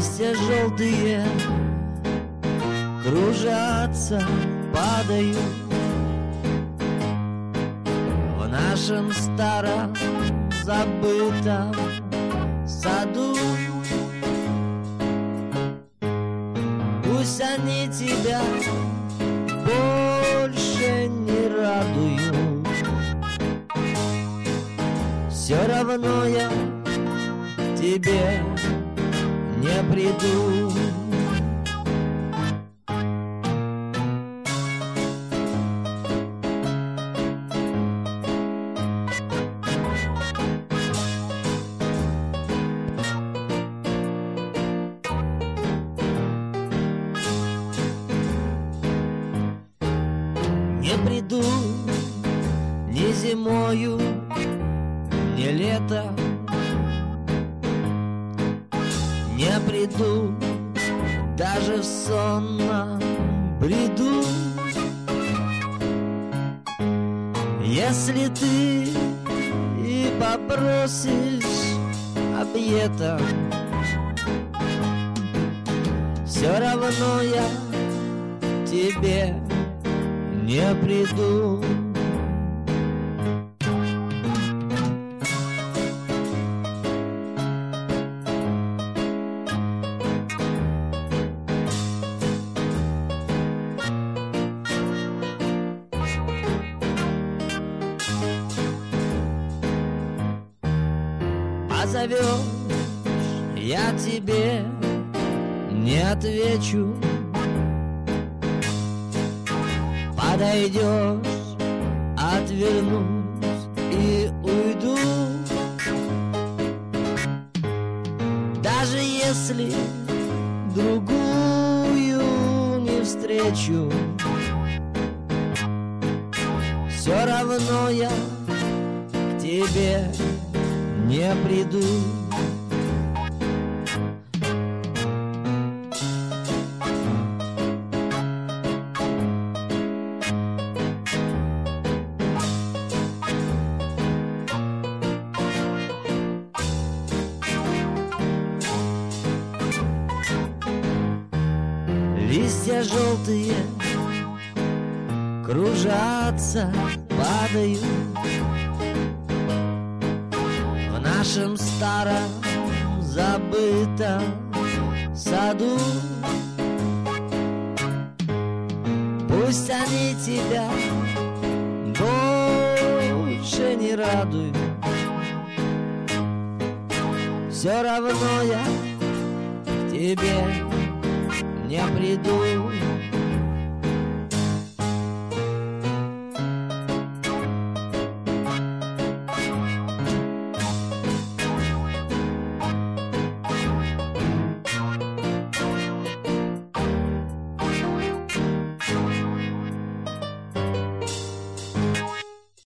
Листья желтые кружатся, падают в нашем старом забытом саду. Пусть они тебя больше не радуют, все равно я к тебе не приду. Не приду ни зимою, ни летом, не приду даже в сонном бреду. Если ты и попросишь объедом, все равно я к тебе не приду. Позовешь, я тебе не отвечу. Подойдешь, отвернусь и уйду. Даже если другую не встречу, все равно я к тебе не приду. Листья желтые кружатся, падают в нашем старом забытом саду. Пусть они тебя больше не радуют, все равно я к тебе не приду.